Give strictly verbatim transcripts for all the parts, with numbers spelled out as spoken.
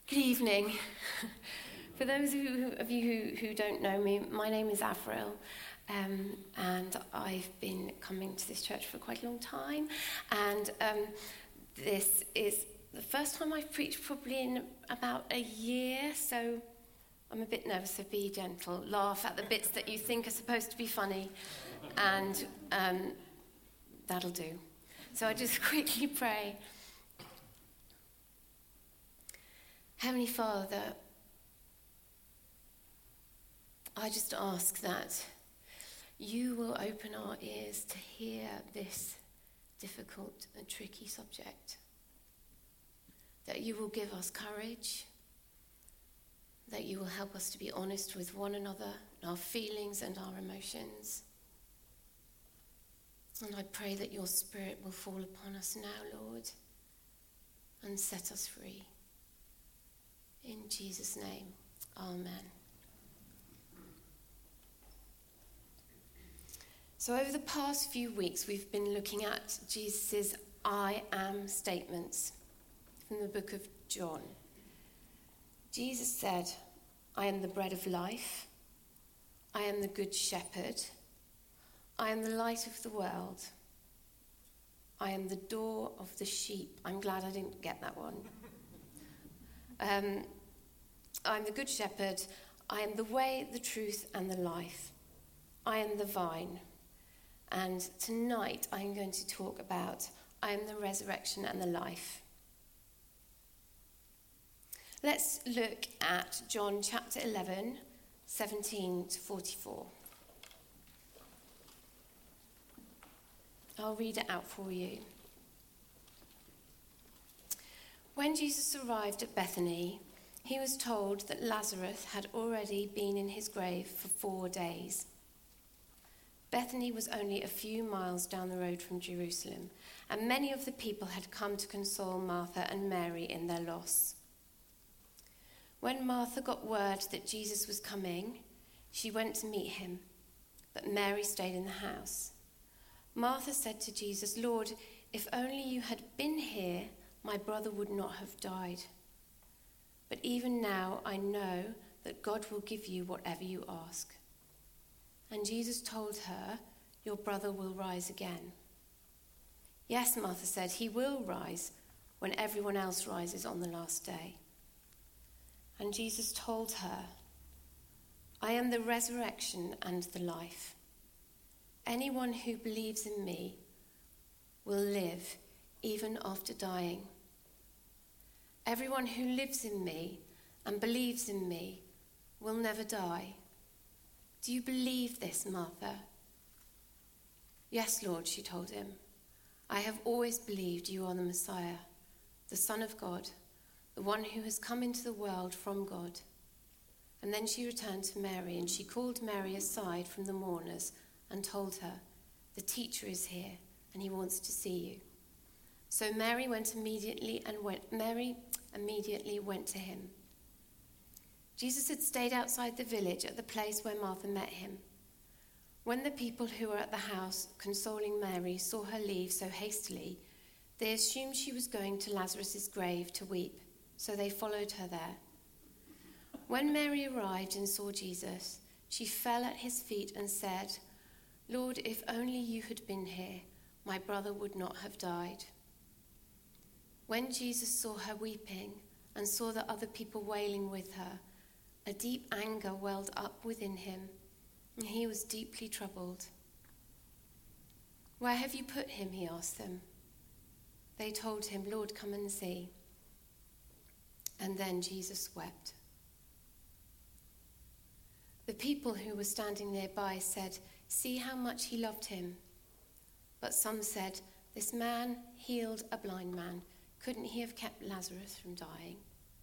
Good evening. For those of you, of you who, who don't know me, my name is Avril, um, and I've been coming to this church for quite a long time, and um, this is the first time I've preached probably in about a year, so I'm a bit nervous, so be gentle. Laugh at the bits that you think are supposed to be funny, and um, that'll do. So I just quickly pray. Heavenly Father, I just ask that you will open our ears to hear this difficult and tricky subject, that you will give us courage, that you will help us to be honest with one another, our feelings and our emotions. And I pray that your Spirit will fall upon us now, Lord, and set us free. In Jesus' name, amen. So over the past few weeks, we've been looking at Jesus' I am statements from the book of John. Jesus said, I am the bread of life. I am the good shepherd. I am the light of the world. I am the door of the sheep. I'm glad I didn't get that one. Um, I'm the good shepherd. I am the way, the truth, and the life. I am the vine. And tonight I'm going to talk about I am the resurrection and the life. Let's look at John chapter eleven, seventeen to forty-four. I'll read it out for you. When Jesus arrived at Bethany, he was told that Lazarus had already been in his grave for four days. Bethany was only a few miles down the road from Jerusalem, and many of the people had come to console Martha and Mary in their loss. When Martha got word that Jesus was coming, she went to meet him, but Mary stayed in the house. Martha said to Jesus, Lord, if only you had been here, my brother would not have died. But even now I know that God will give you whatever you ask. And Jesus told her, your brother will rise again. Yes, Martha said, he will rise when everyone else rises on the last day. And Jesus told her, I am the resurrection and the life. Anyone who believes in me will live even after dying. Everyone who lives in me and believes in me will never die. Do you believe this, Martha? Yes, Lord, she told him. I have always believed you are the Messiah, the Son of God, the one who has come into the world from God. And then she returned to Mary, and she called Mary aside from the mourners and told her, the teacher is here, and he wants to see you. So Mary went immediately and went, Mary immediately went to him. Jesus had stayed outside the village at the place where Martha met him. When the people who were at the house consoling Mary saw her leave so hastily, they assumed she was going to Lazarus' grave to weep, so they followed her there. When Mary arrived and saw Jesus, she fell at his feet and said, Lord, if only you had been here, my brother would not have died. When Jesus saw her weeping and saw the other people wailing with her, a deep anger welled up within him, and he was deeply troubled. Where have you put him? He asked them. They told him, Lord, come and see. And then Jesus wept. The people who were standing nearby said, see how much he loved him. But some said, this man healed a blind man. Couldn't he have kept Lazarus from dying?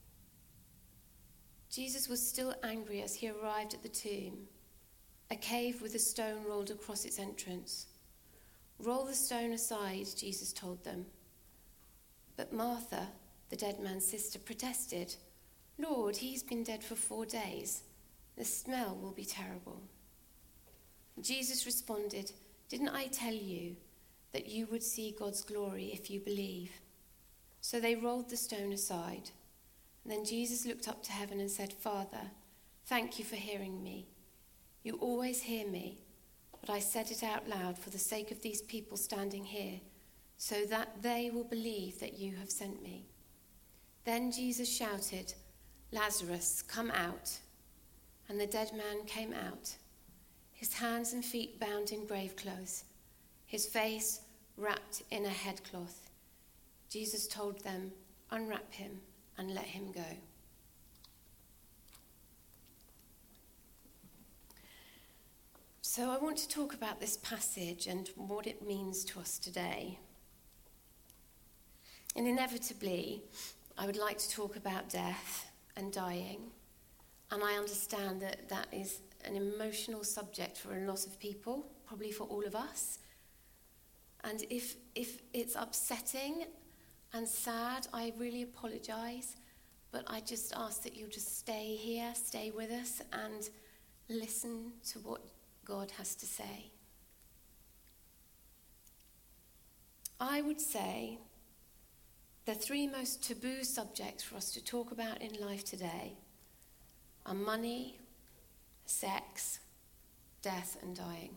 Jesus was still angry as he arrived at the tomb, a cave with a stone rolled across its entrance. Roll the stone aside, Jesus told them. But Martha, the dead man's sister, protested, Lord, he's been dead for four days. The smell will be terrible. Jesus responded, didn't I tell you that you would see God's glory if you believe? So they rolled the stone aside, And then Jesus looked up to heaven and said, Father, thank you for hearing me. You always hear me, but I said it out loud for the sake of these people standing here, so that they will believe that you have sent me. Then Jesus shouted, Lazarus, come out. And the dead man came out, his hands and feet bound in grave clothes, his face wrapped in a headcloth. Jesus told them, unwrap him and let him go. So I want to talk about this passage and what it means to us today. And inevitably, I would like to talk about death and dying. And I understand that that is an emotional subject for a lot of people, probably for all of us. And if if it's upsetting and sad, I really apologise. But I just ask that you'll just stay here, stay with us, and listen to what God has to say. I would say the three most taboo subjects for us to talk about in life today are money, sex, death, and dying.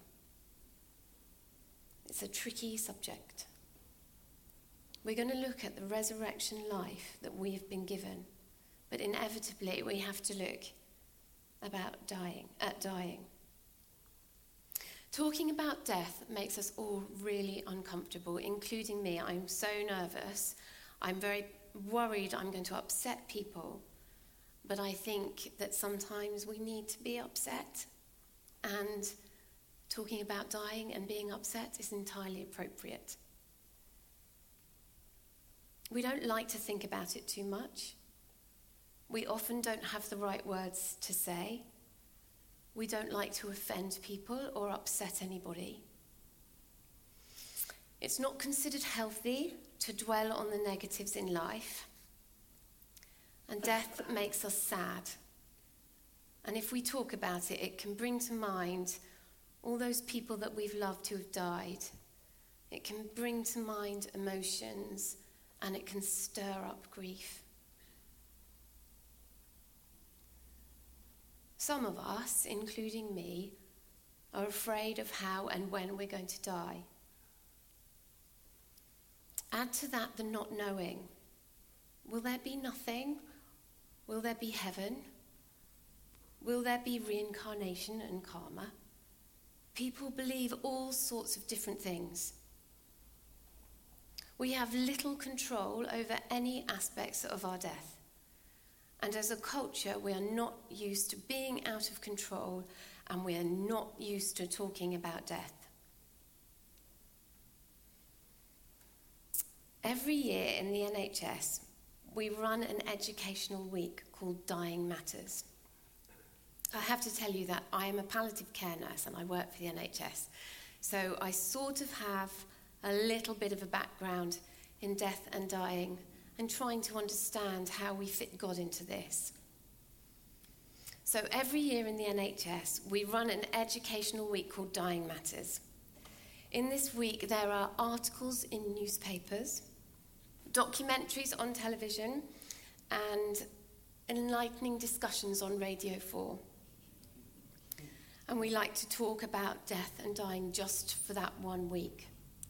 It's a tricky subject. We're going to look at the resurrection life that we have been given, but inevitably we have to look about dying, at dying. Talking about death makes us all really uncomfortable, including me. I'm so nervous. I'm very worried I'm going to upset people. But I think that sometimes we need to be upset. And talking about dying and being upset is entirely appropriate. We don't like to think about it too much. We often don't have the right words to say. We don't like to offend people or upset anybody. It's not considered healthy to dwell on the negatives in life. And death makes us sad. And if we talk about it, it can bring to mind all those people that we've loved who have died. It can bring to mind emotions, and it can stir up grief. Some of us, including me, are afraid of how and when we're going to die. Add to that the not knowing. Will there be nothing? Will there be heaven? Will there be reincarnation and karma? People believe all sorts of different things. We have little control over any aspects of our death. And as a culture, we are not used to being out of control, and we are not used to talking about death. Every year in the N H S, we run an educational week called Dying Matters. I have to tell you that I am a palliative care nurse and I work for the N H S. So I sort of have a little bit of a background in death and dying and trying to understand how we fit God into this. So every year in the N H S, we run an educational week called Dying Matters. In this week, there are articles in newspapers, documentaries on television, and enlightening discussions on Radio four. And we like to talk about death and dying just for that one week.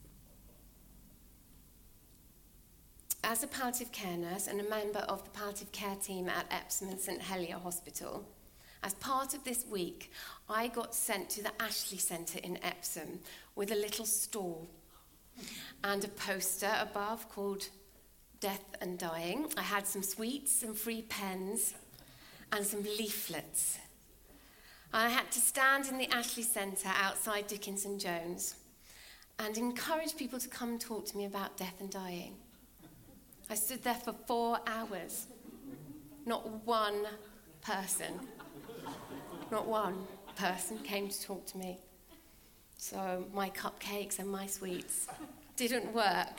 As a palliative care nurse and a member of the palliative care team at Epsom and St Helier Hospital, as part of this week, I got sent to the Ashley Centre in Epsom with a little stall and a poster above called Death and Dying. I had some sweets, some free pens, and some leaflets. I had to stand in the Ashley Centre outside Dickinson Jones and encourage people to come and talk to me about death and dying. I stood there for four hours. Not one person, not one person came to talk to me. So my cupcakes and my sweets didn't work.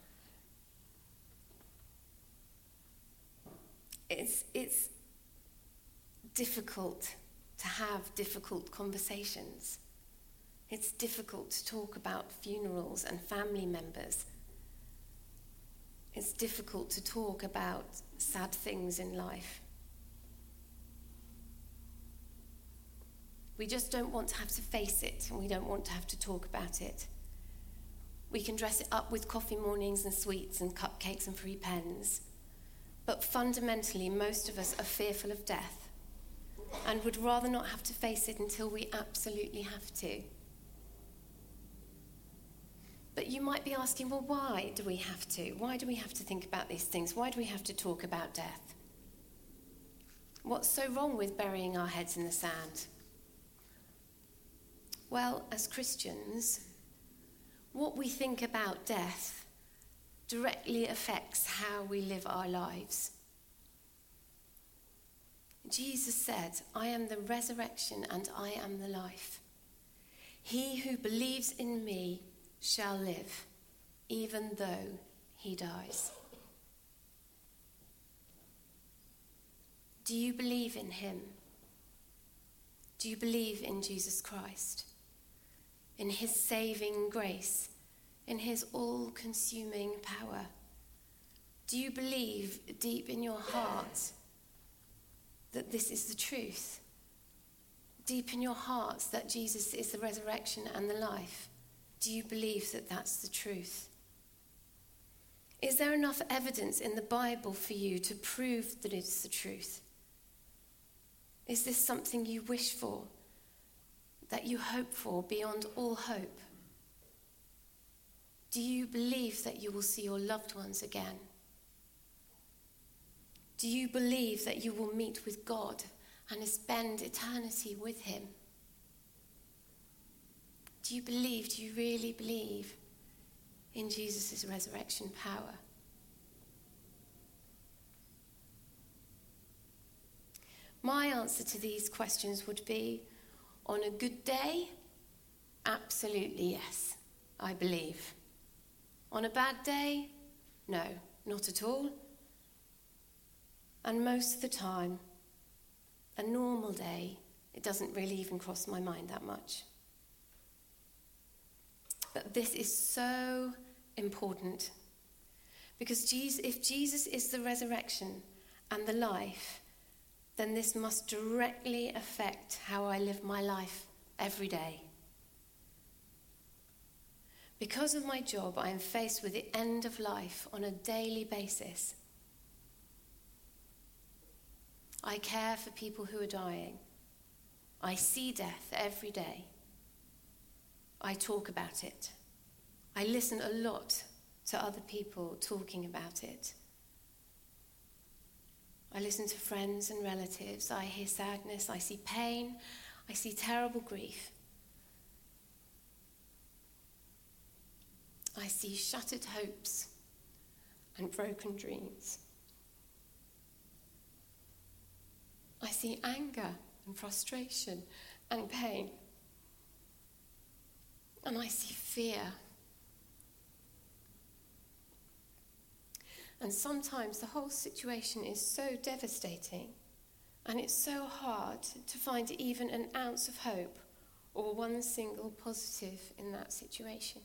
It's, it's difficult to have difficult conversations. It's difficult to talk about funerals and family members. it's difficult to talk about sad things in life. We just don't want to have to face it, and we don't want to have to talk about it. We can dress it up with coffee mornings and sweets and cupcakes and free pens. But fundamentally, most of us are fearful of death and would rather not have to face it until we absolutely have to. But you might be asking, well, why do we have to? Why do we have to think about these things? Why do we have to talk about death? What's so wrong with burying our heads in the sand? Well, as Christians, what we think about death directly affects how we live our lives. Jesus said, I am the resurrection and I am the life. He who believes in me shall live, even though he dies. Do you believe in him? Do you believe in Jesus Christ? In his saving grace? In his all-consuming power? Do you believe deep in your heart that this is the truth? Deep in your hearts that Jesus is the resurrection and the life? Do you believe that that's the truth? Is there enough evidence in the Bible for you to prove that it's the truth? Is this something you wish for, that you hope for beyond all hope? Do you believe that you will see your loved ones again? Do you believe that you will meet with God and spend eternity with him? Do you believe, do you really believe in Jesus' resurrection power? My answer to these questions would be, on a good day, absolutely yes, I believe. On a bad day, no, not at all. And most of the time, a normal day, it doesn't really even cross my mind that much. But this is so important. Because Jesus, if Jesus is the resurrection and the life, then this must directly affect how I live my life every day. Because of my job, I am faced with the end of life on a daily basis. I care for people who are dying. I see death every day. I talk about it. I listen a lot to other people talking about it. I listen to friends and relatives. I hear sadness. I see pain. I see terrible grief. I see shattered hopes and broken dreams. I see anger and frustration and pain. And I see fear. And sometimes the whole situation is so devastating, and it's so hard to find even an ounce of hope or one single positive in that situation.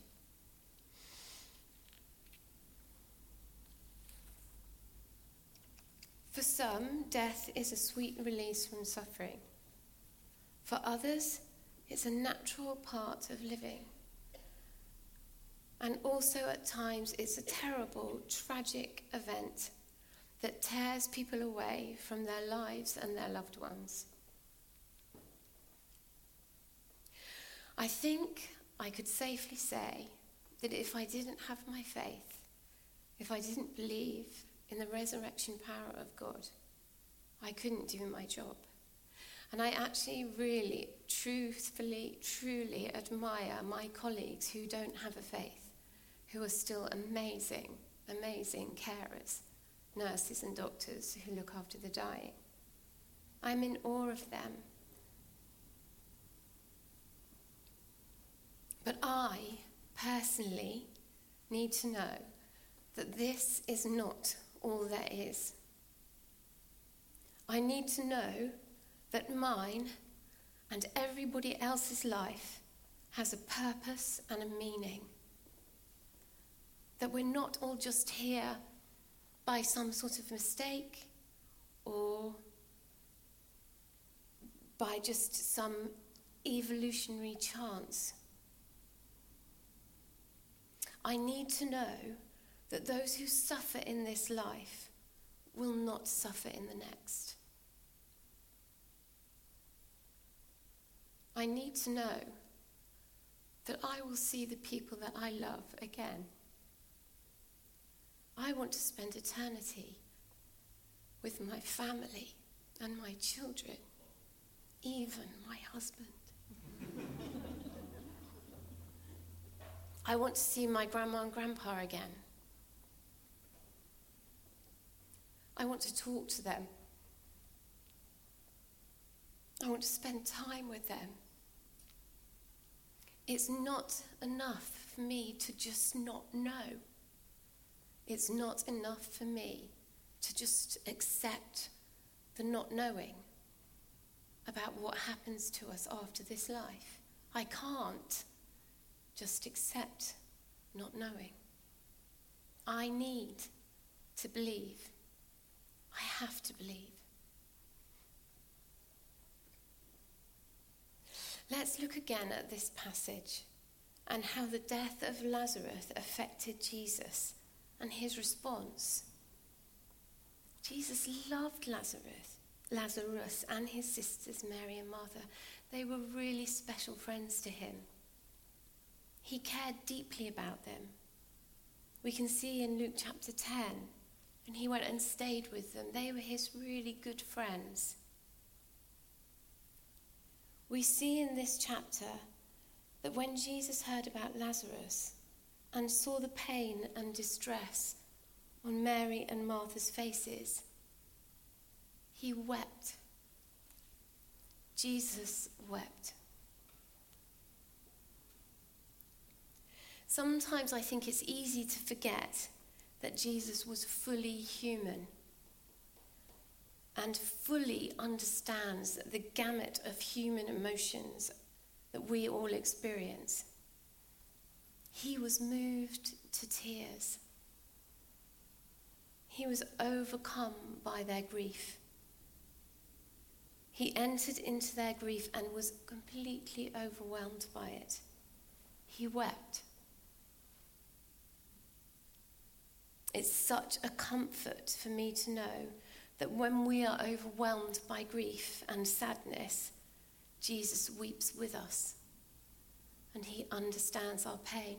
For some, death is a sweet release from suffering. For others, it's a natural part of living. And also at times, it's a terrible, tragic event that tears people away from their lives and their loved ones. I think I could safely say that if I didn't have my faith, if I didn't believe in the resurrection power of God, I couldn't do my job. And I actually really, truthfully, truly admire my colleagues who don't have a faith, who are still amazing, amazing carers, nurses and doctors who look after the dying. I'm in awe of them. But I, personally, need to know that this is not all there is. I need to know that mine and everybody else's life has a purpose and a meaning. That we're not all just here by some sort of mistake or by just some evolutionary chance. I need to know that those who suffer in this life will not suffer in the next. I need to know that I will see the people that I love again. I want to spend eternity with my family and my children, even my husband. I want to see my grandma and grandpa again. I want to talk to them. I want to spend time with them. It's not enough for me to just not know. It's not enough for me to just accept the not knowing about what happens to us after this life. I can't just accept not knowing. I need to believe. I have to believe. Let's look again at this passage and how the death of Lazarus affected Jesus and his response. Jesus loved Lazarus, Lazarus and his sisters Mary and Martha. They were really special friends to him. He cared deeply about them. We can see in Luke chapter ten, and he went and stayed with them. They were his really good friends. We see in this chapter that when Jesus heard about Lazarus and saw the pain and distress on Mary and Martha's faces, he wept. Jesus wept. Sometimes I think it's easy to forget that Jesus was fully human and fully understands the gamut of human emotions that we all experience. He was moved to tears. He was overcome by their grief. He entered into their grief and was completely overwhelmed by it. He wept. It's such a comfort for me to know that when we are overwhelmed by grief and sadness, Jesus weeps with us and he understands our pain.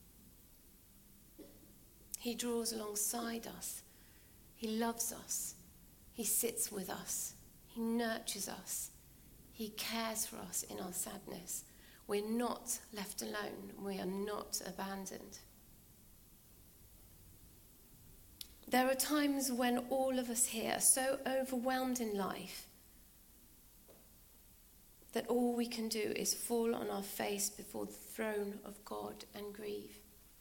He draws alongside us. He loves us. He sits with us. He nurtures us. He cares for us in our sadness. We're not left alone. We are not abandoned. There are times when all of us here are so overwhelmed in life that all we can do is fall on our face before the throne of God and grieve.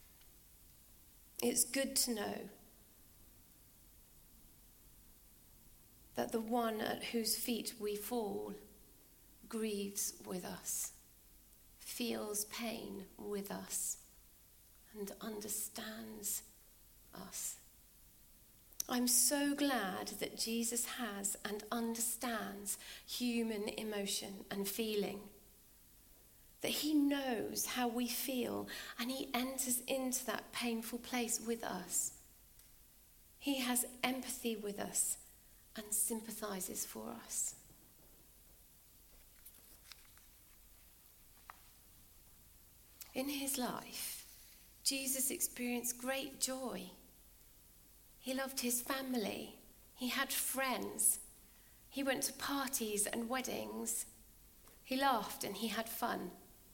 It's good to know that the one at whose feet we fall grieves with us, feels pain with us, and understands us. I'm so glad that Jesus has and understands human emotion and feeling, that he knows how we feel and he enters into that painful place with us. He has empathy with us and sympathizes for us. In his life, Jesus experienced great joy. He loved his family. He had friends. He went to parties and weddings. He laughed and he had fun.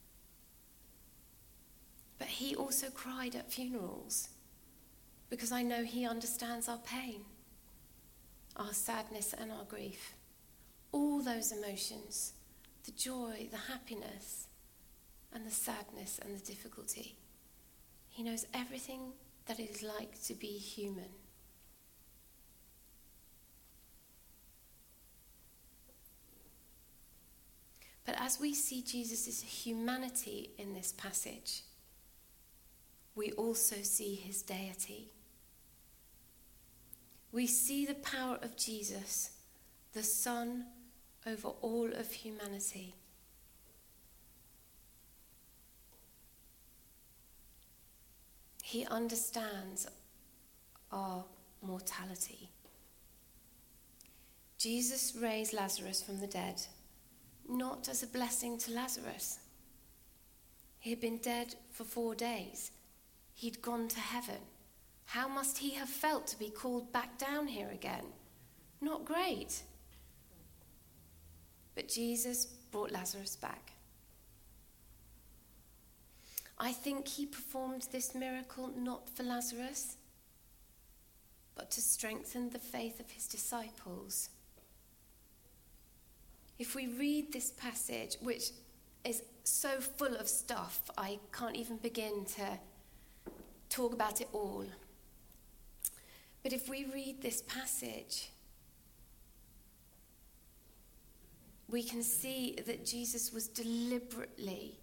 But he also cried at funerals because I know he understands our pain, our sadness and our grief. All those emotions, the joy, the happiness, and the sadness and the difficulty. He knows everything that it is like to be human. But as we see Jesus' humanity in this passage, we also see his deity. we see the power of Jesus, the Son, over all of humanity. He understands our mortality. Jesus raised Lazarus from the dead, not as a blessing to Lazarus. He had been dead for four days. He'd gone to heaven. How must he have felt to be called back down here again? Not great. But Jesus brought Lazarus back. I think he performed this miracle not for Lazarus, but to strengthen the faith of his disciples. If we read this passage, which is so full of stuff, I can't even begin to talk about it all. But if we read this passage, we can see that Jesus was deliberately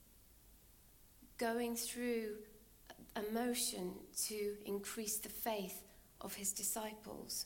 going through a motion to increase the faith of his disciples.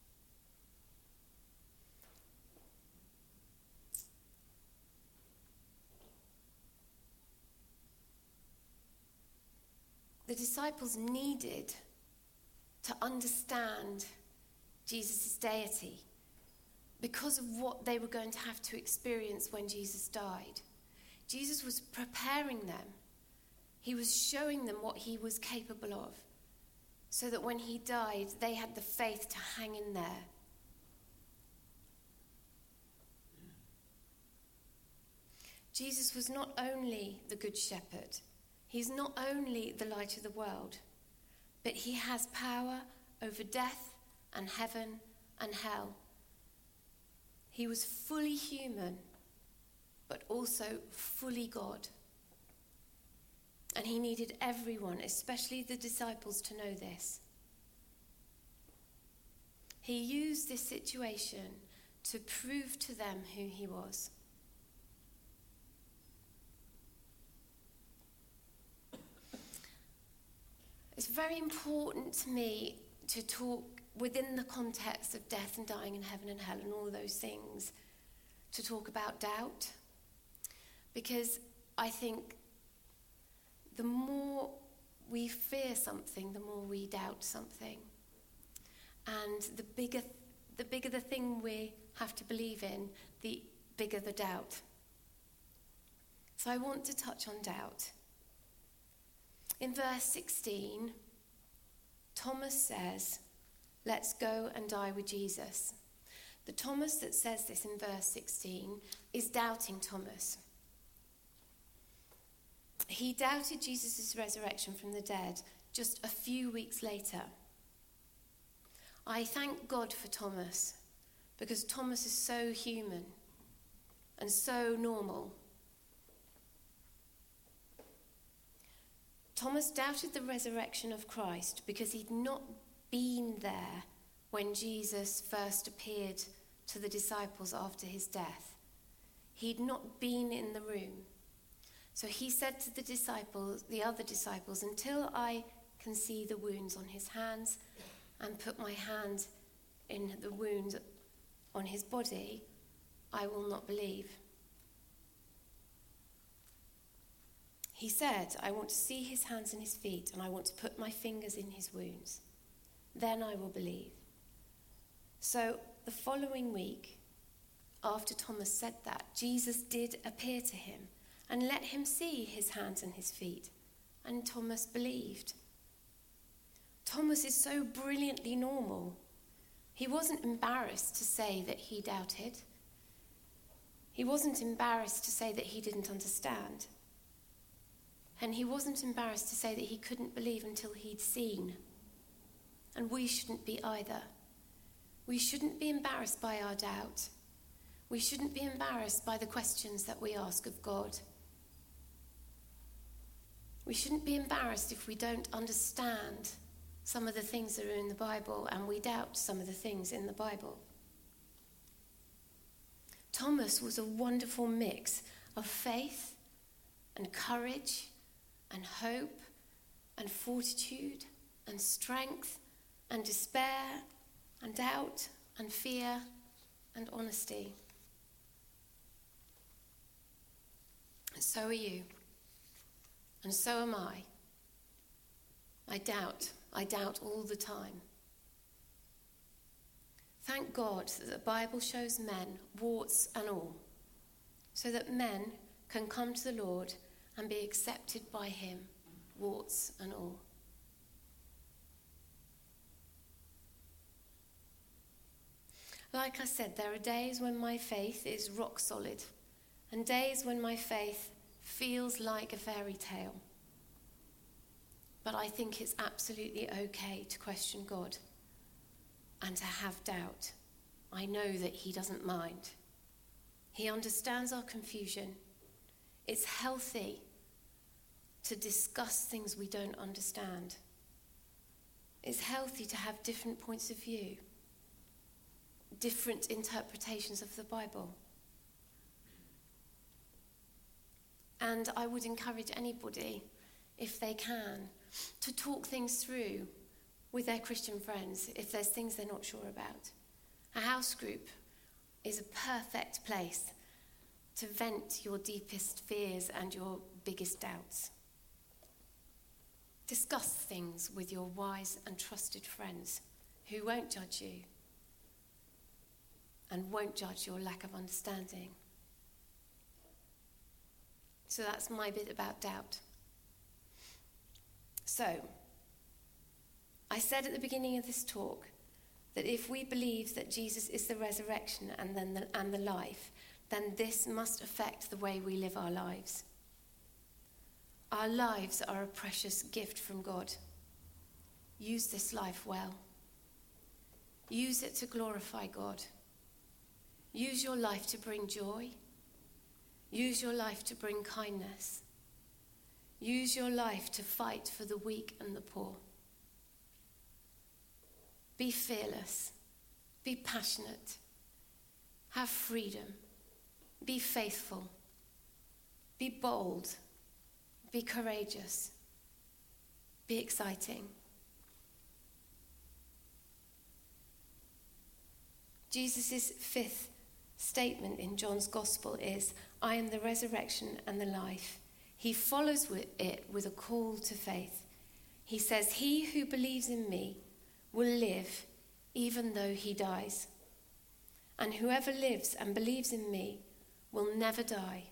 The disciples needed to understand Jesus' deity because of what they were going to have to experience when Jesus died. Jesus was preparing them. He was showing them what he was capable of, so that when he died, they had the faith to hang in there. Jesus was not only the Good Shepherd, he's not only the light of the world, but he has power over death and heaven and hell. He was fully human, but also fully God. And he needed everyone, especially the disciples, to know this. He used this situation to prove to them who he was. It's very important to me to talk within the context of death and dying and heaven and hell and all those things, to talk about doubt. Because I think the more we fear something, the more we doubt something. And the bigger, the bigger the thing we have to believe in, the bigger the doubt. So I want to touch on doubt. In verse sixteen, Thomas says, "Let's go and die with Jesus." The Thomas that says this in verse sixteen is doubting Thomas. He doubted Jesus' resurrection from the dead just a few weeks later. I thank God for Thomas, because Thomas is so human and so normal. Thomas doubted the resurrection of Christ because he'd not been there when Jesus first appeared to the disciples after his death. He'd not been in the room. So he said to the disciples, the other disciples, "Until I can see the wounds on his hands and put my hand in the wound on his body, I will not believe." He said, "I want to see his hands and his feet, and I want to put my fingers in his wounds. Then I will believe." So the following week, after Thomas said that, Jesus did appear to him and let him see his hands and his feet, and Thomas believed. Thomas is so brilliantly normal. He wasn't embarrassed to say that he doubted. He wasn't embarrassed to say that he didn't understand. And he wasn't embarrassed to say that he couldn't believe until he'd seen. And we shouldn't be either. We shouldn't be embarrassed by our doubt. We shouldn't be embarrassed by the questions that we ask of God. We shouldn't be embarrassed if we don't understand some of the things that are in the Bible and we doubt some of the things in the Bible. Thomas was a wonderful mix of faith and courage and hope and fortitude and strength and despair and doubt and fear and honesty. And so are you. And so am I. I doubt. I doubt all the time. Thank God that the Bible shows men, warts and all, so that men can come to the Lord and be accepted by him, warts and all. Like I said, there are days when my faith is rock solid, and days when my faith feels like a fairy tale. But I think it's absolutely okay to question God and to have doubt. I know that he doesn't mind. He understands our confusion. It's healthy to discuss things we don't understand. It's healthy to have different points of view, different interpretations of the Bible. And I would encourage anybody, if they can, to talk things through with their Christian friends if there's things they're not sure about. A house group is a perfect place to vent your deepest fears and your biggest doubts. Discuss things with your wise and trusted friends who won't judge you and won't judge your lack of understanding. So that's my bit about doubt. So, I said at the beginning of this talk that if we believe that Jesus is the resurrection and then the, and the life, then this must affect the way we live our lives. Our lives are a precious gift from God. Use this life well. Use it to glorify God. Use your life to bring joy. Use your life to bring kindness. Use your life to fight for the weak and the poor. Be fearless. Be passionate. Have freedom. Be faithful. Be bold. Be courageous. Be exciting. Jesus' fifth statement in John's Gospel is, I am the resurrection and the life. He follows with it with a call to faith. He says, he who believes in me will live even though he dies. And whoever lives and believes in me will never die.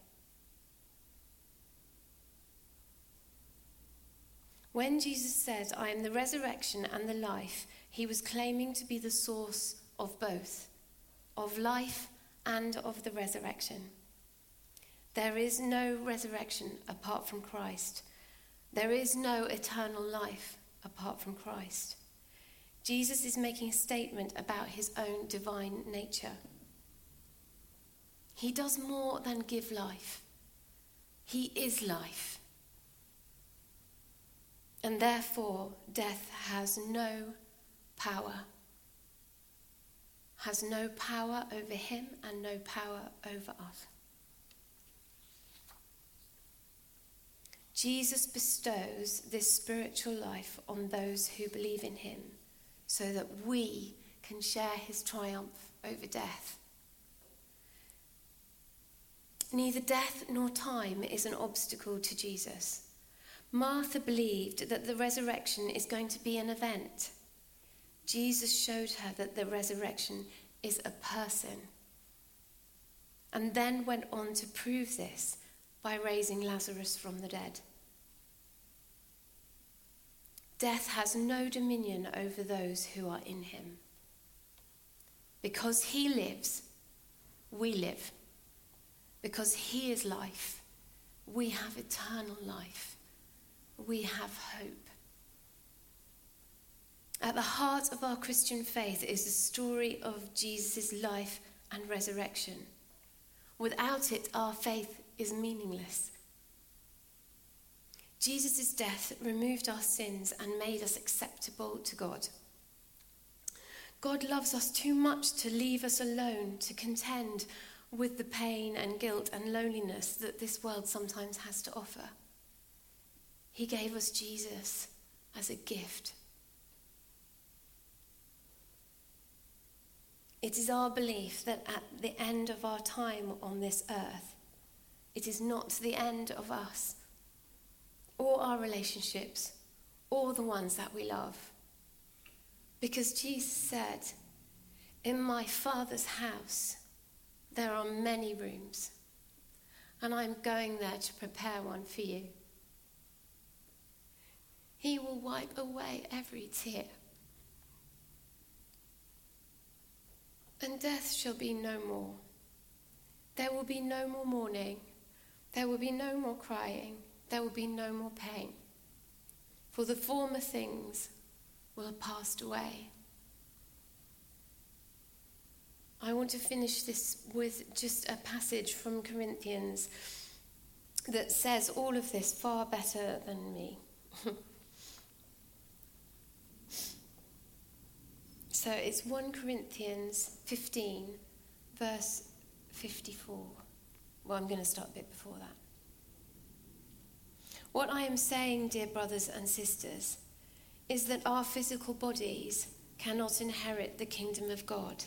When Jesus said, I am the resurrection and the life, he was claiming to be the source of both, of life and of the resurrection. There is no resurrection apart from Christ. There is no eternal life apart from Christ. Jesus is making a statement about his own divine nature. He does more than give life. He is life. And therefore, death has no power. Has no power over him and no power over us. Jesus bestows this spiritual life on those who believe in him so that we can share his triumph over death. Neither death nor time is an obstacle to Jesus. Martha believed that the resurrection is going to be an event. Jesus showed her that the resurrection is a person, and then went on to prove this by raising Lazarus from the dead. Death has no dominion over those who are in him. Because he lives, we live. Because he is life, we have eternal life. We have hope. At the heart of our Christian faith is the story of Jesus' life and resurrection. Without it, our faith is meaningless. Jesus' death removed our sins and made us acceptable to God. God loves us too much to leave us alone to contend with the pain and guilt and loneliness that this world sometimes has to offer. He gave us Jesus as a gift. It is our belief that at the end of our time on this earth, it is not the end of us, or our relationships, or the ones that we love. Because Jesus said, "In my Father's house, there are many rooms, and I'm going there to prepare one for you." He will wipe away every tear. And death shall be no more. There will be no more mourning. There will be no more crying. There will be no more pain. For the former things will have passed away. I want to finish this with just a passage from Corinthians that says all of this far better than me. So it's First Corinthians fifteen, verse fifty-four. Well, I'm going to start a bit before that. What I am saying, dear brothers and sisters, is that our physical bodies cannot inherit the kingdom of God.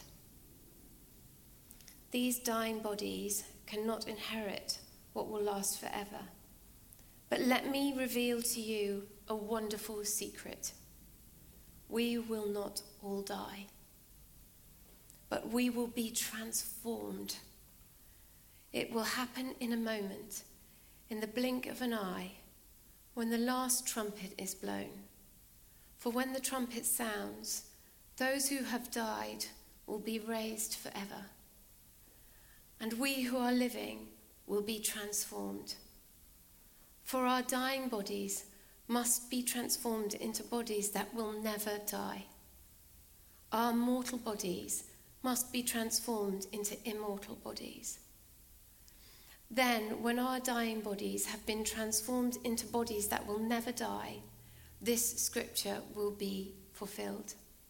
These dying bodies cannot inherit what will last forever. But let me reveal to you a wonderful secret. We will not all die, but we will be transformed. It will happen in a moment, in the blink of an eye, when the last trumpet is blown. For when the trumpet sounds, those who have died will be raised forever, and we who are living will be transformed. For our dying bodies must be transformed into bodies that will never die. Our mortal bodies must be transformed into immortal bodies. Then, when our dying bodies have been transformed into bodies that will never die, this scripture will be fulfilled.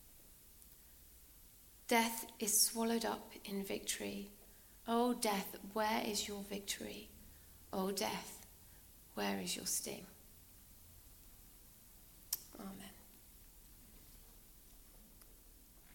Death is swallowed up in victory. O death, where is your victory? O death, where is your sting? Amen.